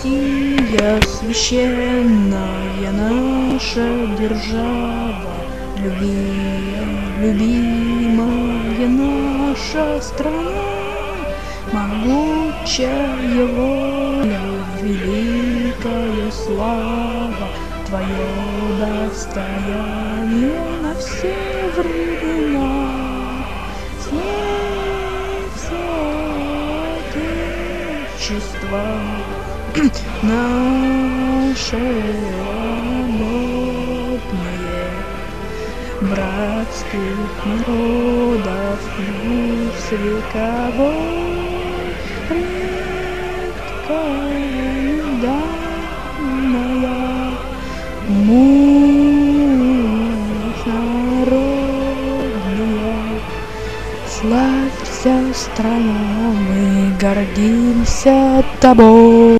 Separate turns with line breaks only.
Россия священная наша держава, любимая наша страна, могучая воля, великая слава, твое достояние на все времена. С ней все отечество наше родное, братских народов пусть вековой предками данная, мощь народная. Славься, страна, мы гордимся тобой.